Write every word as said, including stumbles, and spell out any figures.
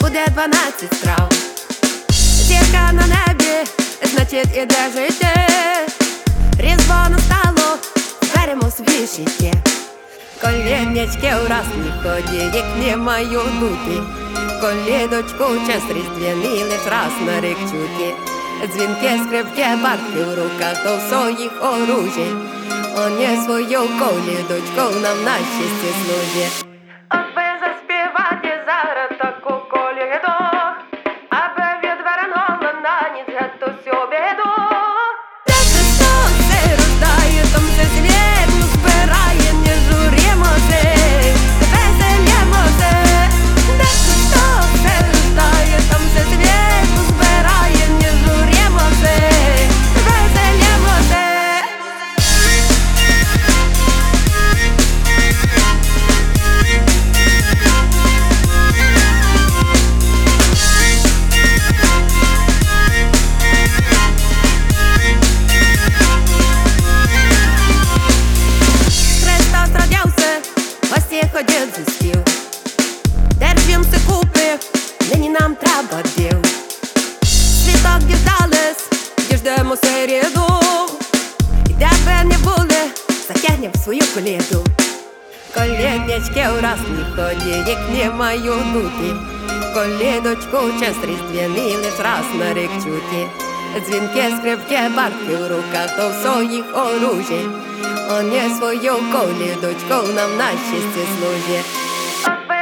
буде дванадцять страв. Зірка на небі, значить іде життя. Різдво настало, беремо свої життя. Колєнячки у разні ході, їх не маю дути. Колідочку час різдвяний лиш раз на рік чуті. Дзвінки, скрипки, барки в руках, то в своїх оружій. Вони свою колідочку нам на щастя служить. От би заспівати зараз таку коліду, аби відвернула на ніч геть усю біду. Де Христос се рождає, там се світ збирає, не журімося, веселімося. Де Христос се рождає, там се світ збирає, не журімося, веселімося. Гості ходять за стіл, держимся купи, нині нам треба діл. Світок діждались, діждемо середу. І де би не були, затягнем свою коліду. Колєнячки у разні ході, їх не маю дути. Колідочку час різдвяний лиш раз на рік чуті. Дзвінки, скрипки, барки в руках, то в своїх оружій. Вони свою колідочку нам на щастя служить.